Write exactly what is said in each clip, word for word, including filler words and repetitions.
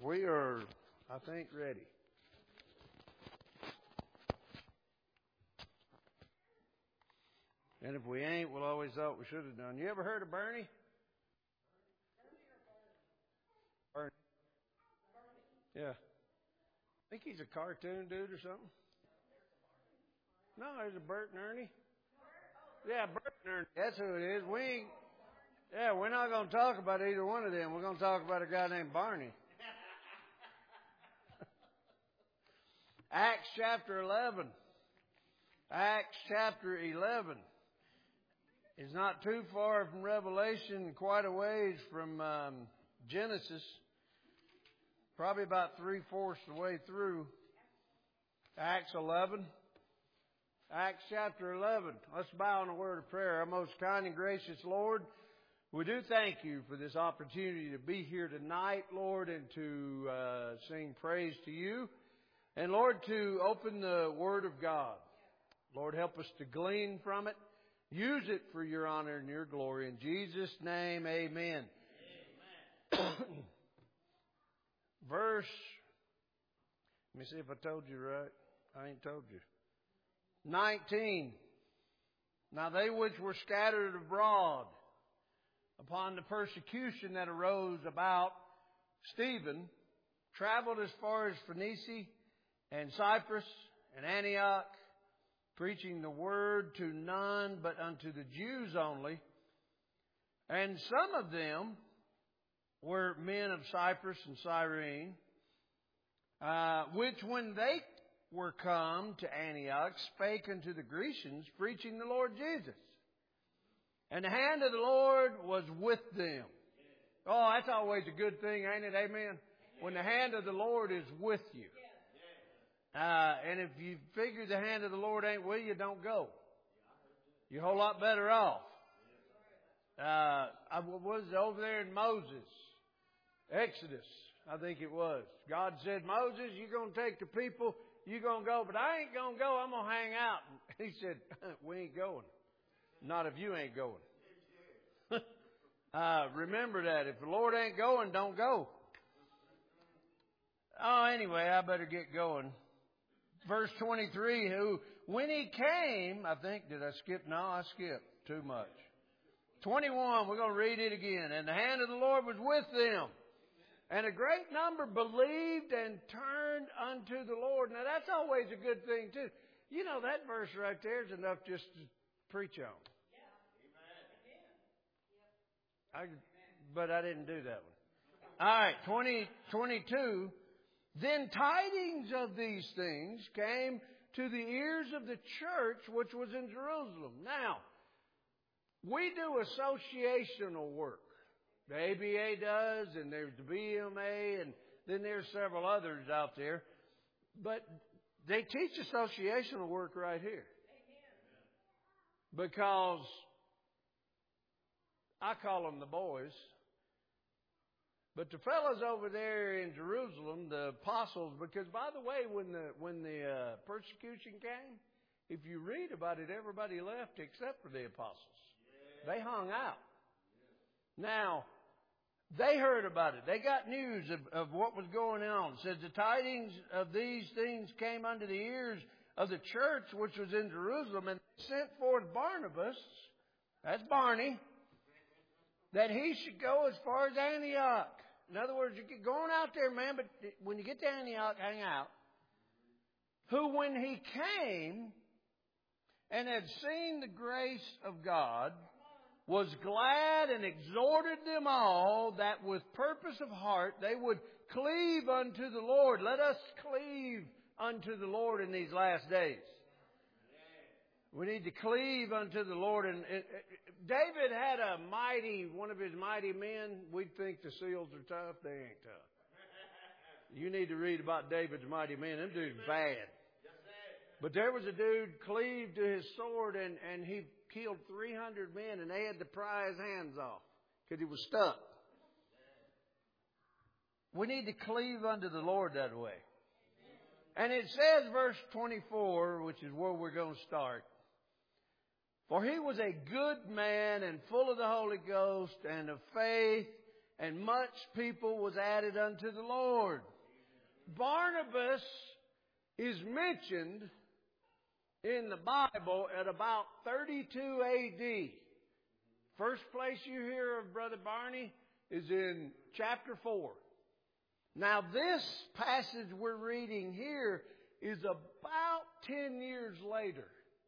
We are, I think, ready. And if we ain't, we'll always thought we should have done. You ever heard of Bernie? Bernie. Yeah. I think he's a cartoon dude or something. No, there's a Bert and Ernie. Yeah, Bert and Ernie. That's who it is. We ain't, yeah, we're not going to talk about either one of them. We're going to talk about a guy named Barney. Acts chapter eleven. Acts chapter eleven is not too far from Revelation, quite a ways from um, Genesis. Probably about three-fourths of the way through. Acts eleven. Acts chapter eleven. Let's bow in a word of prayer. Our most kind and gracious Lord, we do thank you for this opportunity to be here tonight, Lord, and to uh, sing praise to you. And Lord, to open the Word of God. Lord, help us to glean from it. Use it for your honor and your glory. In Jesus' name, amen. Amen. Verse, let me see if I told you right. I ain't told you. nineteen. Now they which were scattered abroad upon the persecution that arose about Stephen traveled as far as Phoenicia and Cyprus and Antioch, preaching the word to none but unto the Jews only. And some of them were men of Cyprus and Cyrene, uh, which when they were come to Antioch, spake unto the Grecians, preaching the Lord Jesus. And the hand of the Lord was with them. Oh, that's always a good thing, ain't it? Amen? When the hand of the Lord is with you. Uh, and if you figure the hand of the Lord ain't with you, don't go. You're a whole lot better off. Uh, I was over there in Moses. Exodus, I think it was. God said, Moses, you're going to take the people, you're going to go, but I ain't going to go, I'm going to hang out. And he said, we ain't going. Not if you ain't going. uh, remember that. If the Lord ain't going, don't go. Oh, anyway, I better get going. Verse twenty-three, who, when he came, I think, did I skip? No, I skipped too much. twenty-one, we're going to read it again. And the hand of the Lord was with them. And a great number believed and turned unto the Lord. Now, that's always a good thing, too. You know, that verse right there is enough just to preach on. I, but I didn't do that one. All right, twenty, twenty-two. Then tidings of these things came to the ears of the church which was in Jerusalem. Now, we do associational work. The A B A does, and there's the B M A, and then there's several others out there. But they teach associational work right here. Because I call them the boys. But the fellows over there in Jerusalem, the apostles, because by the way, when the when the uh, persecution came, if you read about it, everybody left except for the apostles. Yeah. They hung out. Yeah. Now, they heard about it. They got news of, of what was going on. It says the tidings of these things came unto the ears of the church which was in Jerusalem, and they sent forth Barnabas, that's Barney, that he should go as far as Antioch. In other words, you get going out there, man, but when you get to Antioch, hang out. Who, when he came and had seen the grace of God, was glad and exhorted them all that with purpose of heart they would cleave unto the Lord. Let us cleave unto the Lord in these last days. We need to cleave unto the Lord. And it, it, David had a mighty, one of his mighty men. We'd think the seals are tough. They ain't tough. You need to read about David's mighty men. Them dudes bad. But there was a dude cleaved to his sword, and, and he killed three hundred men, and they had to pry his hands off because he was stuck. We need to cleave unto the Lord that way. And it says, verse twenty-four, which is where we're going to start. For he was a good man and full of the Holy Ghost and of faith, and much people was added unto the Lord. Barnabas is mentioned in the Bible at about thirty-two A D. First place you hear of Brother Barney is in chapter four. Now this passage we're reading here is about ten years later.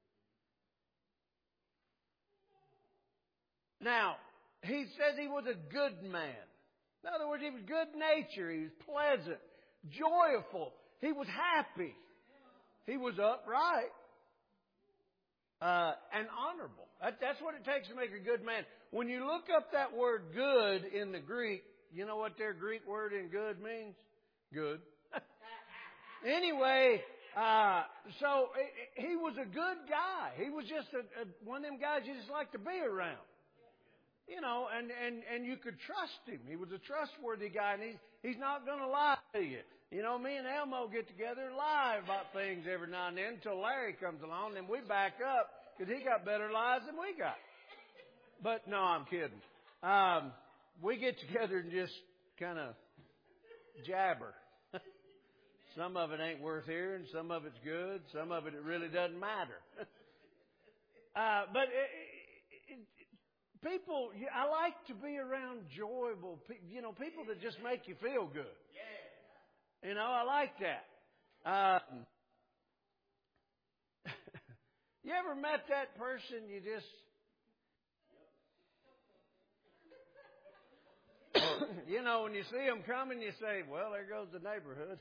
Now, he says he was a good man. In other words, he was good-natured. He was pleasant, joyful. He was happy. He was upright uh, and honorable. That, that's what it takes to make a good man. When you look up that word good in the Greek, you know what their Greek word in good means? Good. Anyway, uh, so he was a good guy. He was just a, a, one of them guys you just like to be around. You know, and, and, and you could trust him. He was a trustworthy guy, and he's, he's not going to lie to you. You know, me and Elmo get together and lie about things every now and then until Larry comes along, and we back up because he got better lies than we got. But, no, I'm kidding. Um, we get together and just kind of jabber. Some of it ain't worth hearing. Some of it's good. Some of it, it really doesn't matter. uh, but... It, People, I like to be around joyful, you know, people that just make you feel good. You know, I like that. Um, you ever met that person you just, you know, when you see them coming, you say, well, there goes the neighborhood.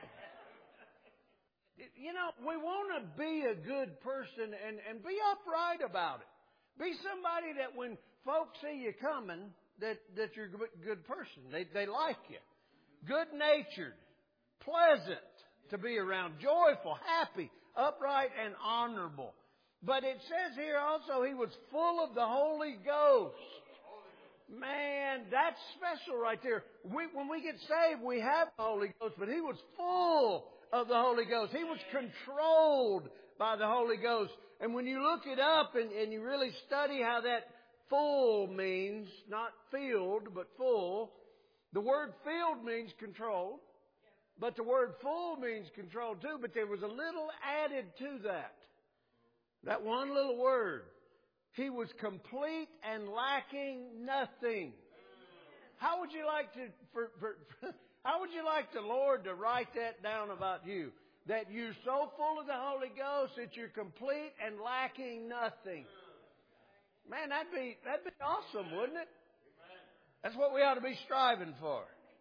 You know, we want to be a good person and, and be upright about it. Be somebody that when folks see you coming, that, that you're a good person. They, they like you. Good-natured, pleasant to be around, joyful, happy, upright, and honorable. But it says here also he was full of the Holy Ghost. Man, that's special right there. We, when we get saved, we have the Holy Ghost, but he was full of the Holy Ghost. He was controlled by the Holy Ghost. And when you look it up and, and you really study how that full means, not filled, but full, the word filled means controlled, but the word full means controlled too, but there was a little added to that. That one little word. He was complete and lacking nothing. How would you like to, for, for, how would you like the Lord to write that down about you? That you're so full of the Holy Ghost that you're complete and lacking nothing. Man, that'd be, that'd be awesome, wouldn't it? That's what we ought to be striving for.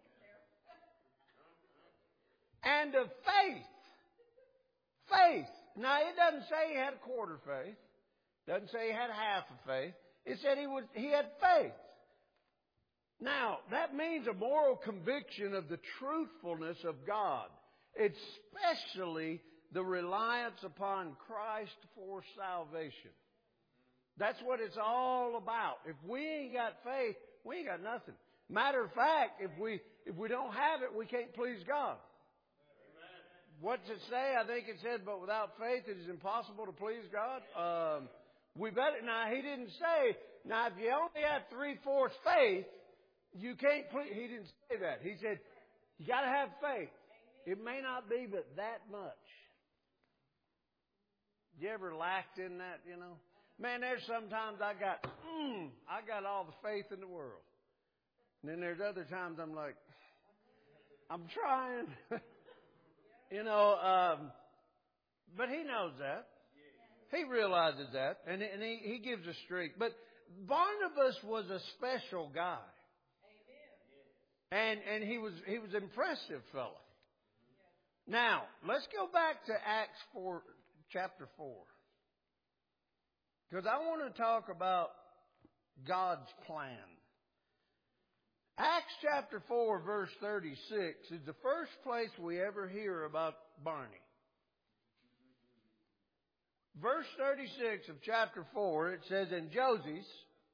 And of faith. Faith. Now, it doesn't say he had a quarter faith. Doesn't say he had half of faith. It said he was, he had faith. Now, that means a moral conviction of the truthfulness of God. Especially the reliance upon Christ for salvation. That's what it's all about. If we ain't got faith, we ain't got nothing. Matter of fact, if we if we don't have it, we can't please God. Amen. What's it say? I think it said, but without faith it is impossible to please God. Um, we better now. He didn't say. Now, if you only have three-fourths faith, you can't please. He didn't say that. He said you got to have faith. It may not be, but that much. You ever lacked in that, you know? Man, there's sometimes I got, mm, I got all the faith in the world. And then there's other times I'm like, I'm trying. you know, um, but he knows that. He realizes that. And, and he, he gives us strength. But Barnabas was a special guy. And, and he was, he was an impressive fellow. Now, let's go back to Acts four, chapter four. Because I want to talk about God's plan. Acts chapter four, verse thirty-six is the first place we ever hear about Barney. Verse thirty-six of chapter four, it says, and Joses,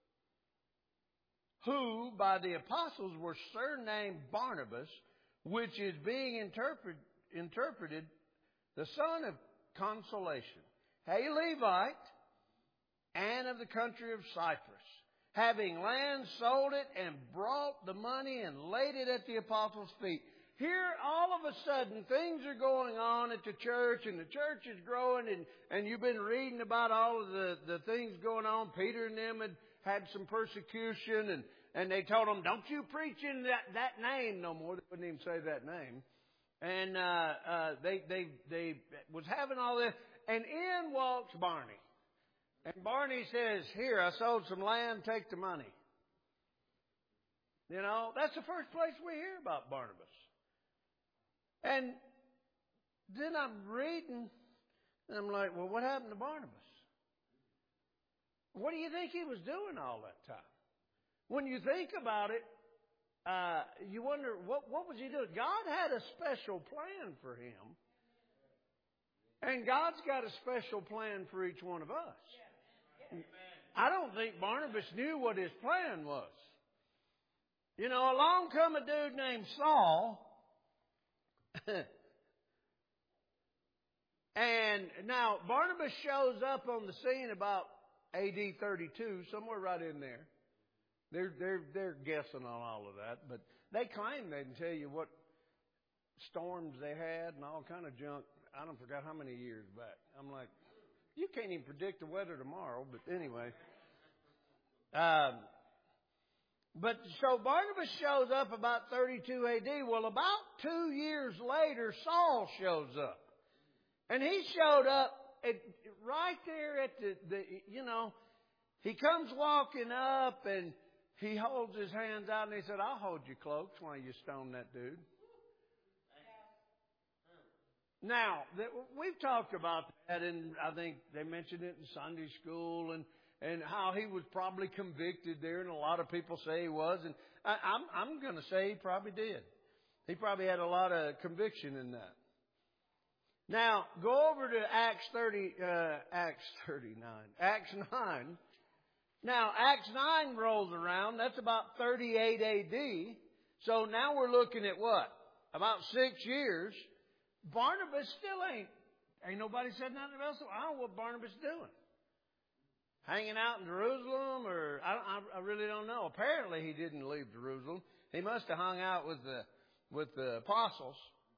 who by the apostles were surnamed Barnabas, which is being interpreted interpreted the son of consolation, a Levite, and of the country of Cyprus, having land, sold it, and brought the money and laid it at the apostles' feet. Here, all of a sudden, things are going on at the church, and the church is growing, and, and you've been reading about all of the, the things going on. Peter and them had had some persecution, and, and they told them, don't you preach in that, that name no more. They wouldn't even say that name. And uh, uh, they, they, they was having all this, and in walks Barney. And Barney says, here, I sold some land, take the money. You know, that's the first place we hear about Barnabas. And then I'm reading, and I'm like, well, what happened to Barnabas? What do you think he was doing all that time? When you think about it, uh, you wonder, what, what was he doing? God had a special plan for him. And God's got a special plan for each one of us. I don't think Barnabas knew what his plan was. You know, along come a dude named Saul. And now Barnabas shows up on the scene about A D thirty-two, somewhere right in there. They're they're they're guessing on all of that, but they claim they can tell you what storms they had and all kind of junk. I don't forget how many years back. I'm like, you can't even predict the weather tomorrow. But anyway, um, but so Barnabas shows up about thirty-two A D. Well, about two years later, Saul shows up. And he showed up at, right there at the, the, you know, he comes walking up and he holds his hands out and he said, I'll hold your cloaks while you stone that dude. Now, we've talked about that, and I think they mentioned it in Sunday school, and, and how he was probably convicted there, and a lot of people say he was. And I, I'm, I'm going to say he probably did. He probably had a lot of conviction in that. Now, go over to Acts thirty, uh, Acts thirty-nine, Acts nine. Now, Acts nine rolls around. That's about thirty-eight A D. So now we're looking at what? About six years. Barnabas still ain't, ain't nobody said nothing else. I don't know what Barnabas is doing. Hanging out in Jerusalem, or I, I, I really don't know. Apparently he didn't leave Jerusalem. He must have hung out with the, with the apostles.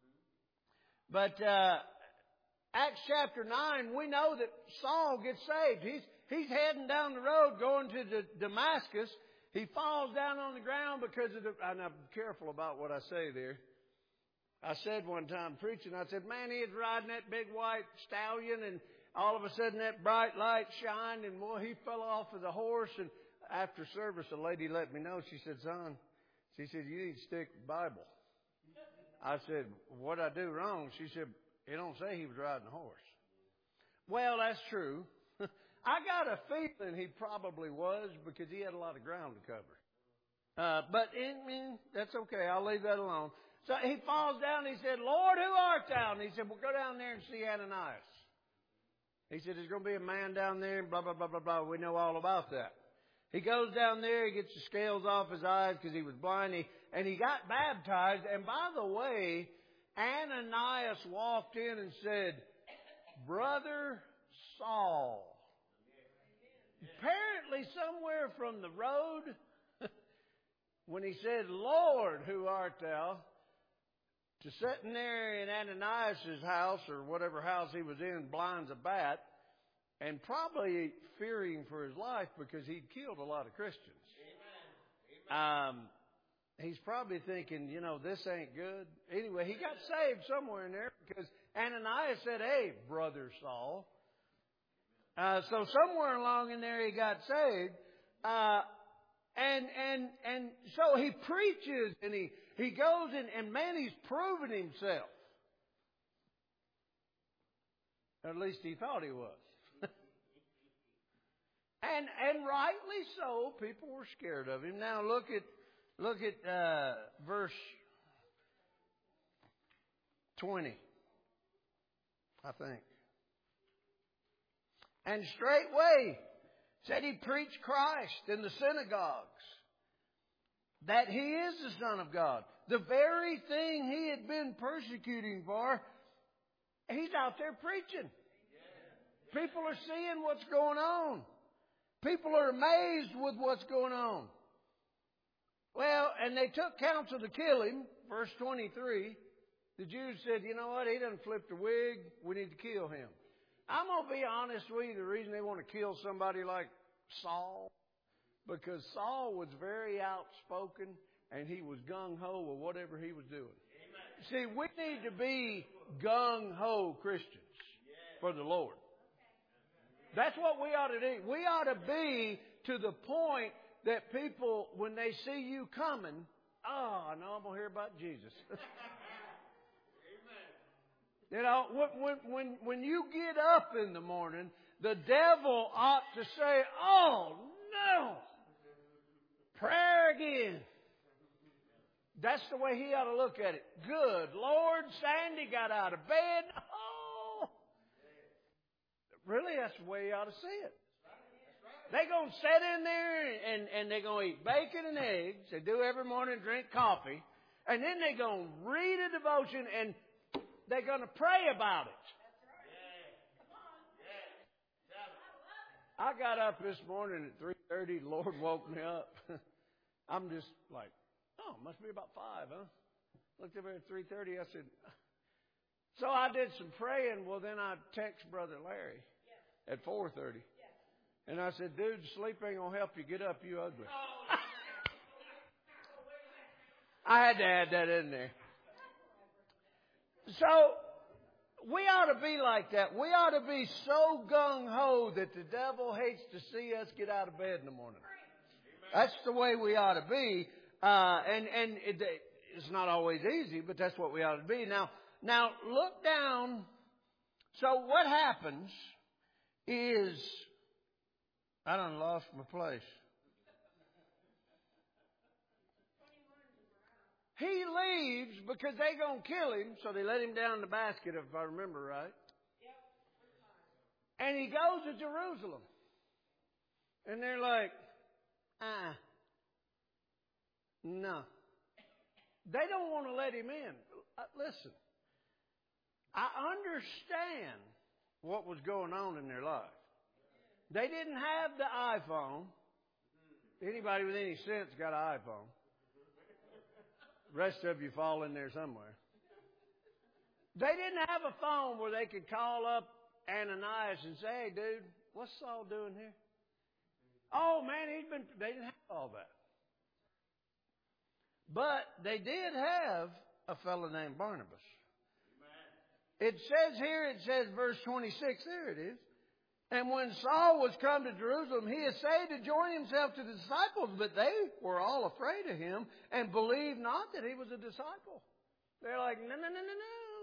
But, uh, Acts chapter nine, we know that Saul gets saved. He's, he's heading down the road going to the Damascus. He falls down on the ground because of the, and I'm careful about what I say there. I said one time preaching, I said, man, he was riding that big white stallion, and all of a sudden that bright light shined, and boy, he fell off of the horse. And after service, a lady let me know. She said, son, she said, you need to stick to the Bible. I said, what'd I do wrong? She said, it don't say he was riding a horse. Well, that's true. I got a feeling he probably was, because he had a lot of ground to cover. Uh, but I mean, that's okay. I'll leave that alone. So he falls down and he said, Lord, who art thou? And he said, well, go down there and see Ananias. He said, there's going to be a man down there, and blah, blah, blah, blah, blah. We know all about that. He goes down there, he gets the scales off his eyes because he was blind, he, and he got baptized. And by the way, Ananias walked in and said, Brother Saul. Apparently somewhere from the road, when he said, Lord, who art thou? To sitting there in Ananias' house, or whatever house he was in, blind as a bat, and probably fearing for his life because he'd killed a lot of Christians. Amen. Amen. Um, he's probably thinking, you know, this ain't good. Anyway, he got saved somewhere in there because Ananias said, hey, Brother Saul. Uh, so somewhere along in there he got saved. Uh, and, and, and so he preaches and he, he goes and, and man, he's proven himself. Or at least he thought he was. and, and rightly so, people were scared of him. Now look at, look at, uh, verse twenty, I think. And straightway said he preached Christ in the synagogues, that he is the Son of God. The very thing he had been persecuting for, he's out there preaching. People are seeing what's going on. People are amazed with what's going on. Well, and they took counsel to kill him. Verse twenty-three. The Jews said, you know what? He done flipped a wig. We need to kill him. I'm going to be honest with you. The reason they want to kill somebody like Saul, because Saul was very outspoken and he was gung-ho with whatever he was doing. Amen. See, we need to be gung-ho Christians for the Lord. That's what we ought to do. We ought to be to the point that people, when they see you coming, oh, I know I'm going to hear about Jesus. You know, when, when, when you get up in the morning, the devil ought to say, oh, no, prayer again. That's the way he ought to look at it. Good Lord, Sandy got out of bed. Oh, really, that's the way he ought to see it. They're going to sit in there and, and they're going to eat bacon and eggs. They do every morning, drink coffee. And then they're going to read a devotion and they're going to pray about it. I got up this morning at three thirty. The Lord woke me up. I'm just like, oh, it must be about five, huh? Looked up at three thirty. I said, so I did some praying. Well, then I text Brother Larry at four thirty. And I said, dude, sleep ain't going to help you. Get up, you ugly. I had to add that in there. So, we ought to be like that. We ought to be so gung-ho that the devil hates to see us get out of bed in the morning. That's the way we ought to be. Uh, and and it, it's not always easy, but that's what we ought to be. Now, now look down. So what happens is, I done lost my place. He leaves because they going to kill him, so they let him down in the basket, if I remember right. And he goes to Jerusalem. And they're like, ah, no. They don't want to let him in. Uh, listen, I understand what was going on in their life. They didn't have the iPhone. Anybody with any sense got an iPhone. The rest of you fall in there somewhere. They didn't have a phone where they could call up Ananias and say, hey, dude, what's Saul doing here? Oh, man, he's been... They didn't have all that. But they did have a fellow named Barnabas. It says here, it says verse twenty-six, there it is. And when Saul was come to Jerusalem, he essayed to join himself to the disciples, but they were all afraid of him and believed not that he was a disciple. They're like, no, no, no, no, no.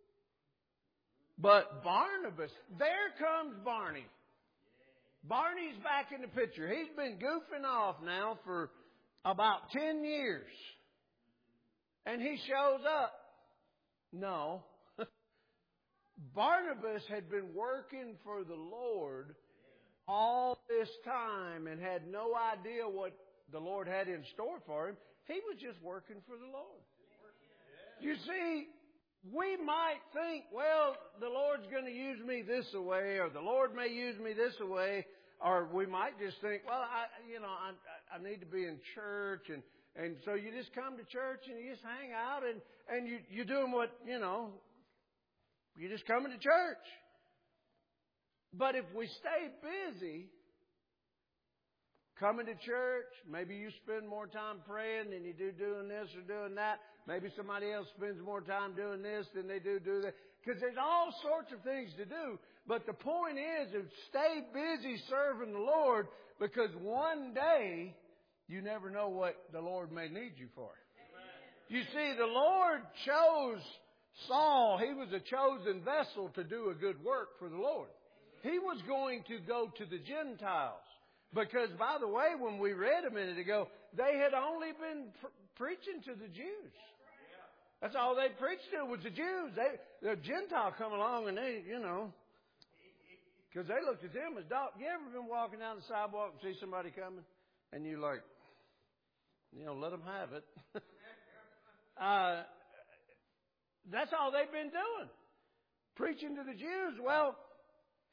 But Barnabas, there comes Barney. Barney's back in the picture. He's been goofing off now for about ten years. And he shows up. No. Barnabas had been working for the Lord all this time and had no idea what the Lord had in store for him. He was just working for the Lord. You see, we might think, well, the Lord's going to use me this way, or the Lord may use me this way, or we might just think, well, I, you know, I, I need to be in church, and, and so you just come to church and you just hang out, and, and you, you're doing what, you know, you're just coming to church. But if we stay busy coming to church, maybe you spend more time praying than you do doing this or doing that. Maybe somebody else spends more time doing this than they do do that. Because there's all sorts of things to do. But the point is, is stay busy serving the Lord, because one day you never know what the Lord may need you for. You see, the Lord chose Saul. He was a chosen vessel to do a good work for the Lord. He was going to go to the Gentiles. Because, by the way, when we read a minute ago, they had only been pr- preaching to the Jews. That's all they preached to was the Jews. They, the Gentile come along and they, you know, because they looked at them as dog. You ever been walking down the sidewalk and see somebody coming? And you like, you know, let them have it. uh, that's all they've been doing. Preaching to the Jews. Well,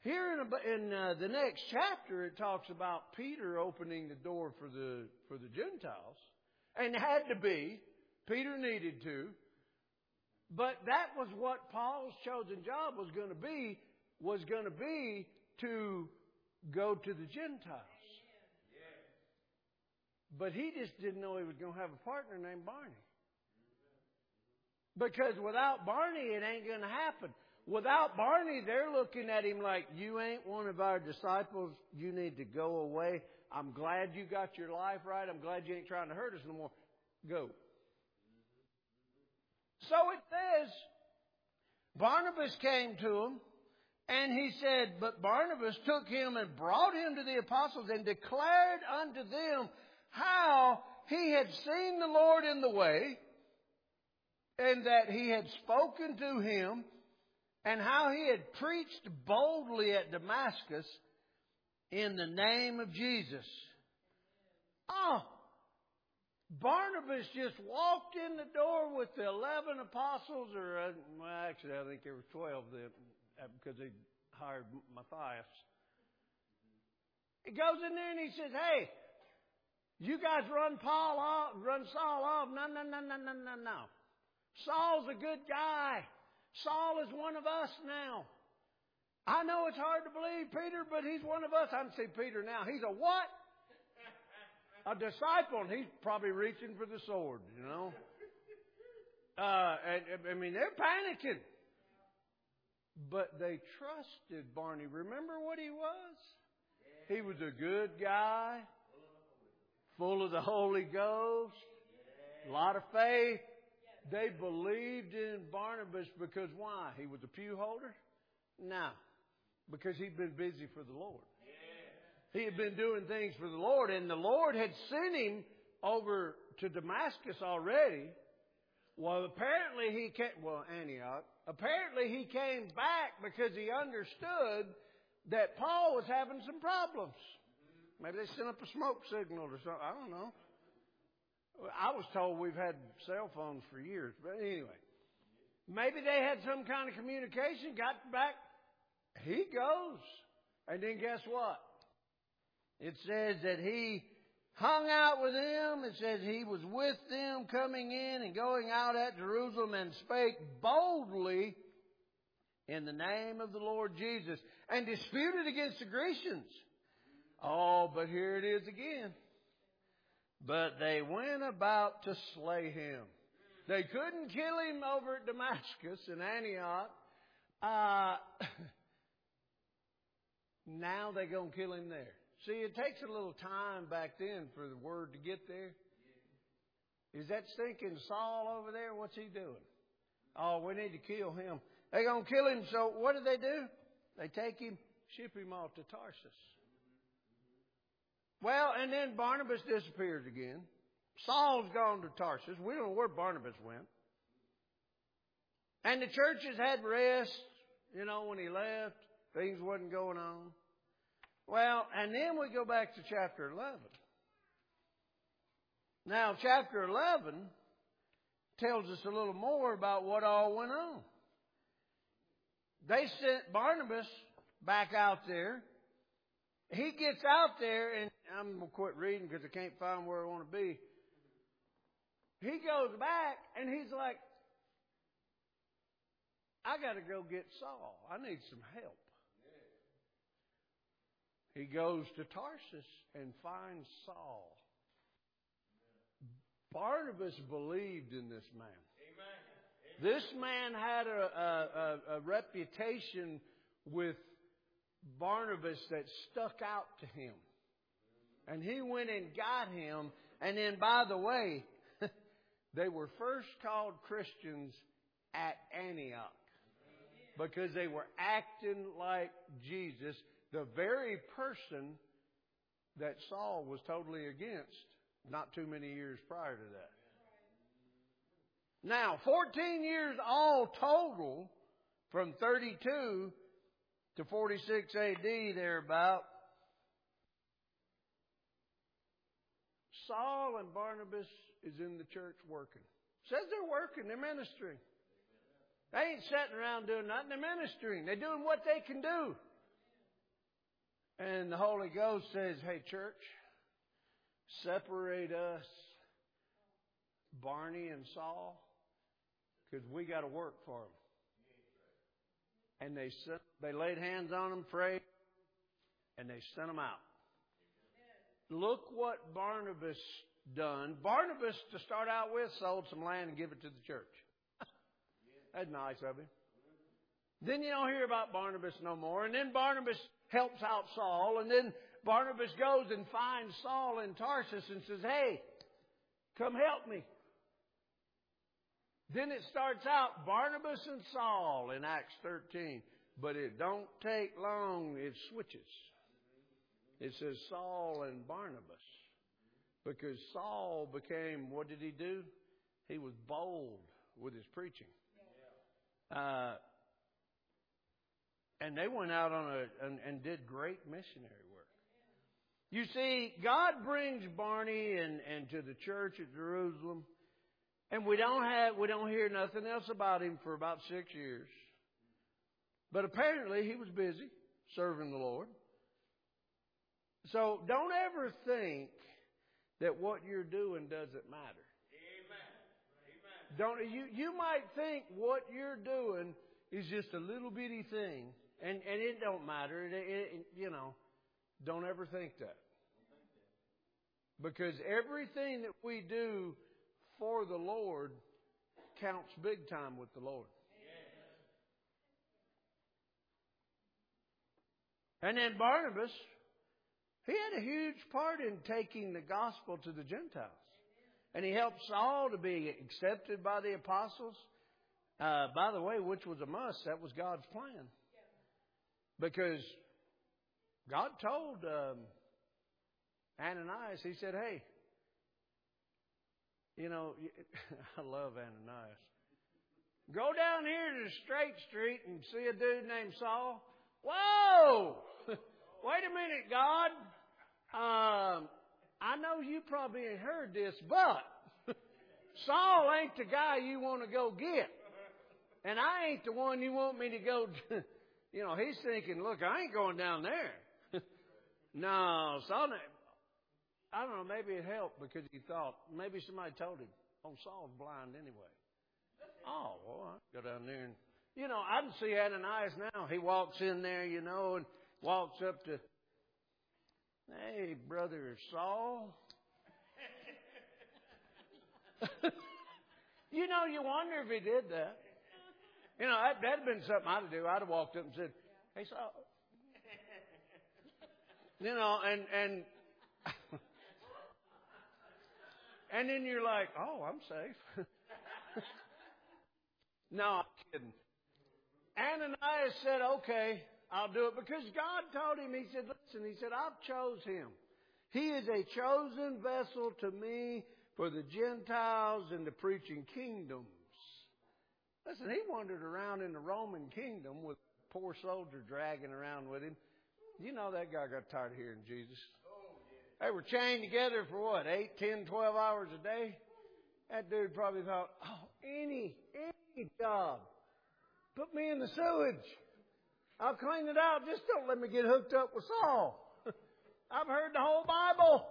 Here in, a, in uh, the next chapter, it talks about Peter opening the door for the for the Gentiles, and had to be. Peter needed to, but that was what Paul's chosen job was going to be. Was going to be to go to the Gentiles. But he just didn't know he was going to have a partner named Barney. Because without Barney, it ain't going to happen. Without Barney, they're looking at him like, you ain't one of our disciples. You need to go away. I'm glad you got your life right. I'm glad you ain't trying to hurt us no more. Go. So it says, Barnabas came to him, and he said, but Barnabas took him and brought him to the apostles and declared unto them how he had seen the Lord in the way, and that he had spoken to him, and how he had preached boldly at Damascus in the name of Jesus. Oh, Barnabas just walked in the door with the eleven apostles, or uh, well, actually, I think there were twelve then, because they hired Matthias. He goes in there and he says, "Hey, you guys run Paul off, run Saul off. No, no, no, no, no, no, no. Saul's a good guy. Saul is one of us now. I know it's hard to believe, Peter, but he's one of us." I'm saying Peter now. He's a what? A disciple. And he's probably reaching for the sword, you know. Uh, and, I mean, they're panicking. But they trusted Barney. Remember what he was? He was a good guy, full of the Holy Ghost, a lot of faith. They believed in Barnabas because why? He was a pew holder? No. Because he'd been busy for the Lord. He had been doing things for the Lord, and the Lord had sent him over to Damascus already. Well, apparently he came, well, Antioch. Apparently he came back because he understood that Paul was having some problems. Maybe they sent up a smoke signal or something. I don't know. I was told we've had cell phones for years. But anyway, maybe they had some kind of communication, got back. He goes. And then guess what? It says that he hung out with them. It says he was with them coming in and going out at Jerusalem and spake boldly in the name of the Lord Jesus and disputed against the Grecians. Oh, but here it is again. But they went about to slay him. They couldn't kill him over at Damascus in Antioch. Uh, now they're going to kill him there. See, it takes a little time back then for the word to get there. Is that stinking Saul over there? What's he doing? Oh, we need to kill him. They're going to kill him. So what do they do? They take him, ship him off to Tarsus. Well, and then Barnabas disappears again. Saul's gone to Tarsus. We don't know where Barnabas went. And the churches had rest, you know, when he left. Things wasn't going on. Well, and then we go back to chapter eleven. Now, chapter eleven tells us a little more about what all went on. They sent Barnabas back out there. He gets out there, and I'm going to quit reading because I can't find where I want to be. He goes back, and he's like, I got to go get Saul. I need some help. He goes to Tarsus and finds Saul. Barnabas believed in this man. Amen. This man had a, a, a, a reputation with Barnabas that stuck out to him. And he went and got him. And then, by the way, they were first called Christians at Antioch because they were acting like Jesus, the very person that Saul was totally against not too many years prior to that. Now, fourteen years all total, from thirty-two to forty-six A D thereabout, Saul and Barnabas is in the church working. Says they're working, they're ministering. They ain't sitting around doing nothing, they're ministering. They're doing what they can do. And the Holy Ghost says, hey, church, separate us, Barney and Saul, because we got to work for them. And they sent, they laid hands on them, prayed, and they sent them out. Look what Barnabas done. Barnabas, to start out with, sold some land and give it to the church. That's nice of him. Then you don't hear about Barnabas no more. And then Barnabas helps out Saul. And then Barnabas goes and finds Saul in Tarsus and says, hey, come help me. Then it starts out Barnabas and Saul in Acts thirteen. But it don't take long. It switches. It says Saul and Barnabas. Because Saul became, what did he do? He was bold with his preaching. Uh, and they went out on a and, and did great missionary work. You see, God brings Barney and, and to the church at Jerusalem, and we don't have we don't hear nothing else about him for about six years. But apparently he was busy serving the Lord. So don't ever think that what you're doing doesn't matter. Amen. Don't you? You might think what you're doing is just a little bitty thing, and and it don't matter. It, it, you know, don't ever think that, because everything that we do for the Lord counts big time with the Lord. And then Barnabas, he had a huge part in taking the gospel to the Gentiles. And he helped Saul to be accepted by the apostles. Uh, by the way, which was a must. That was God's plan. Because God told um, Ananias, he said, hey, you know, I love Ananias. Go down here to Straight Street and see a dude named Saul. Whoa! Wait a minute, God. Um, I know you probably ain't heard this, but Saul ain't the guy you want to go get. And I ain't the one you want me to go. You know, he's thinking, look, I ain't going down there. No, Saul, I don't know, maybe it helped because he thought, maybe somebody told him, oh, Saul's blind anyway. Oh, well, I'll go down there and, you know, I can see Ananias now. He walks in there, you know, and walks up to, hey, brother Saul. You know, you wonder if he did that. You know, that, that'd been something I'd do. I'd have walked up and said, hey, Saul. You know, and, and, and then you're like, oh, I'm safe. No, I'm kidding. Ananias said, okay, I'll do it, because God told him, he said, listen, he said, I've chose him. He is a chosen vessel to me for the Gentiles and the preaching kingdoms. Listen, he wandered around in the Roman kingdom with a poor soldier dragging around with him. You know that guy got tired of hearing Jesus. They were chained together for what, eight, ten, twelve hours a day? That dude probably thought, oh, any, any job. Put me in the sewage. I'll clean it out. Just don't let me get hooked up with Saul. I've heard the whole Bible.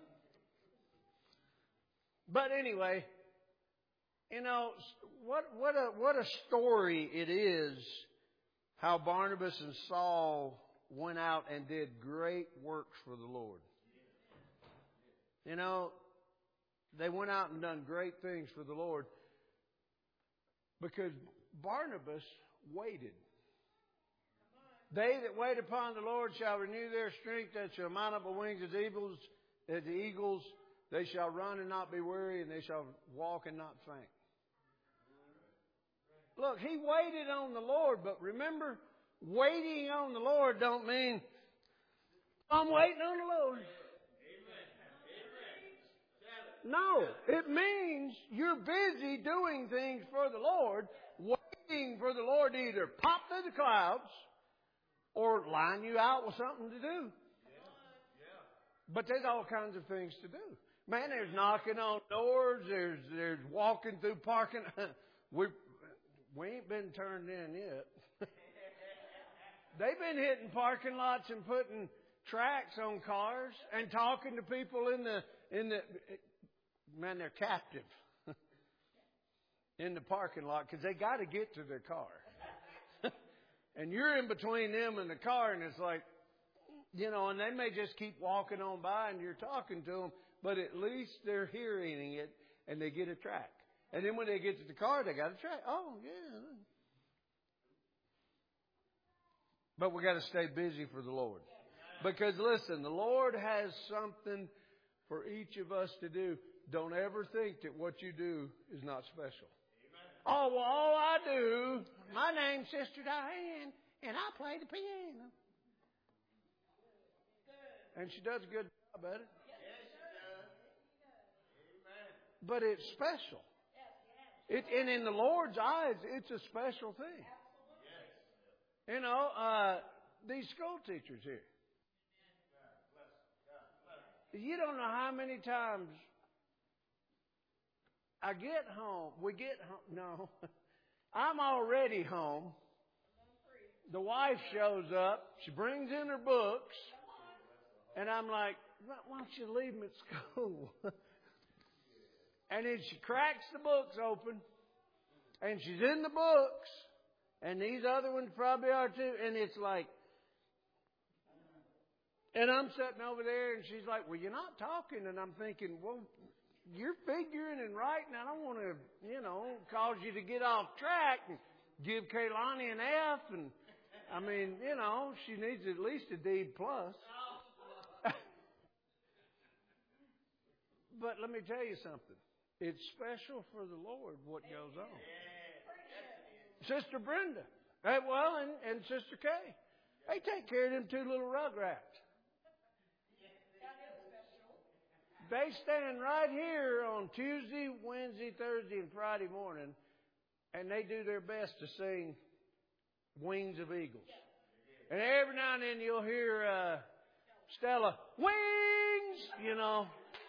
But anyway, you know, what what a what a story it is how Barnabas and Saul went out and did great works for the Lord. You know, they went out and done great things for the Lord because Barnabas waited. They that wait upon the Lord shall renew their strength, and shall mount up with wings as eagles. As the eagles, they shall run and not be weary, and they shall walk and not faint. Look, he waited on the Lord, but remember, waiting on the Lord don't mean I'm waiting on the Lord. No, it means you're busy doing things for the Lord, waiting for the Lord to either pop through the clouds or line you out with something to do. But there's all kinds of things to do. Man, there's knocking on doors. There's there's walking through parking. we we ain't been turned in yet. They've been hitting parking lots and putting tracks on cars and talking to people in the in the man, they're captive in the parking lot because they got to get to their car. And you're in between them and the car, and it's like, you know, and they may just keep walking on by and you're talking to them, but at least they're hearing it and they get a track. And then when they get to the car, they got a track. Oh, yeah. But we got to stay busy for the Lord. Because listen, the Lord has something for each of us to do. Don't ever think that what you do is not special. Oh, well, all I do, my name's Sister Diane, and I play the piano. And she does a good job at it. But it's special. It, and in the Lord's eyes, it's a special thing. You know, uh, these school teachers here. You don't know how many times I get home. We get home. No. I'm already home. The wife shows up. She brings in her books. And I'm like, why don't you leave them at school? And then she cracks the books open. And she's in the books. And these other ones probably are too. And it's like, and I'm sitting over there and she's like, well, you're not talking. And I'm thinking, well, you're figuring and writing. I don't want to, you know, cause you to get off track and give Kaylani an F. And I mean, you know, she needs at least a D plus. But let me tell you something. It's special for the Lord what goes on. Sister Brenda, hey, well, and, and Sister Kay, they take care of them two little rugrats. They stand right here on Tuesday, Wednesday, Thursday, and Friday morning, and they do their best to sing Wings of Eagles. And every now and then you'll hear uh, Stella, Wings, you know.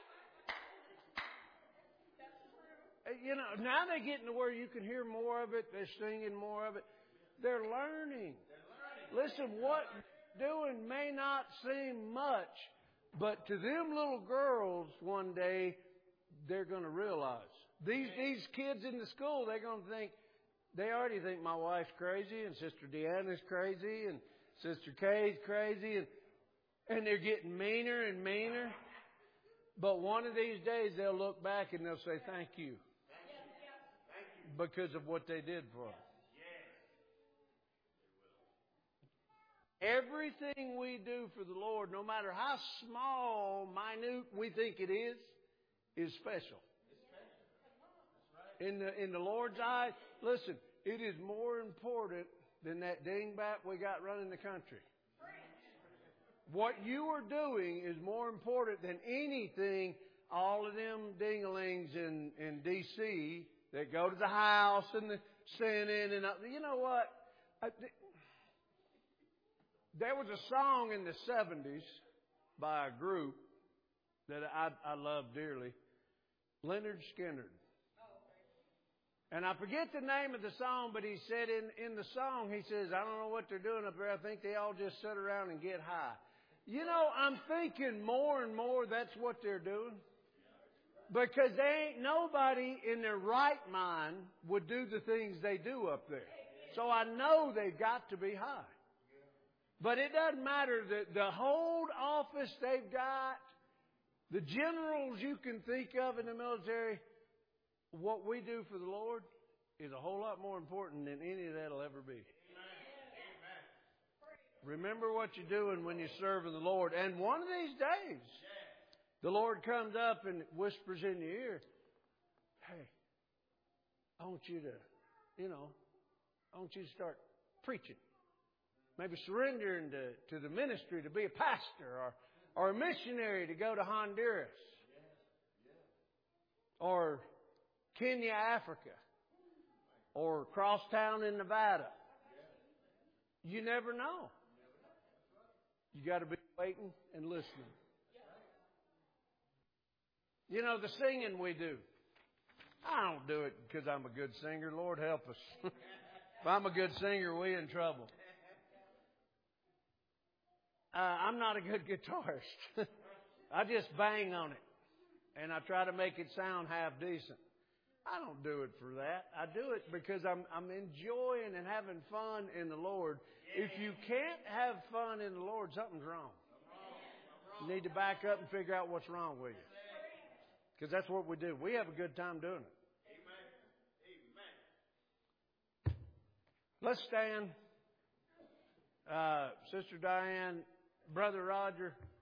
You know, now they're getting to where you can hear more of it. They're singing more of it. They're learning. Listen, what they're doing may not seem much, but to them little girls one day, they're going to realize. These these kids in the school, they're going to think, they already think my wife's crazy and Sister Deanna's crazy and Sister Kay's crazy. And, and they're getting meaner and meaner. But one of these days, they'll look back and they'll say, thank you. Because of what they did for us. Everything we do for the Lord, no matter how small, minute we think it is, is special. In the in the Lord's eyes, listen, it is more important than that dingbat we got running the country. What you are doing is more important than anything. All of them dinglings in in D C that go to the House and the Senate and you know what? I, there was a song in the seventies by a group that I, I love dearly, Leonard Skinner. And I forget the name of the song, but he said in, in the song, he says, I don't know what they're doing up there. I think they all just sit around and get high. You know, I'm thinking more and more that's what they're doing. Because they ain't nobody in their right mind would do the things they do up there. So I know they've got to be high. But it doesn't matter. The, the hold office they've got, the generals you can think of in the military, what we do for the Lord is a whole lot more important than any of that will ever be. Remember what you're doing when you're serving the Lord. And one of these days, the Lord comes up and whispers in your ear, hey, I want you to, you know, I want you to start preaching. Maybe surrendering to, to the ministry to be a pastor or, or a missionary to go to Honduras or Kenya, Africa or Crosstown in Nevada. You never know. You got to be waiting and listening. You know, the singing we do. I don't do it because I'm a good singer. Lord help us. If I'm a good singer, we in trouble. uh, I'm not a good guitarist. I just bang on it, and I try to make it sound half decent. I don't do it for that. I do it because I'm I'm enjoying and having fun in the Lord. If you can't have fun in the Lord, something's wrong. You need to back up and figure out what's wrong with you. Because that's what we do. We have a good time doing it. Let's stand. Uh, Sister Diane, Brother Roger.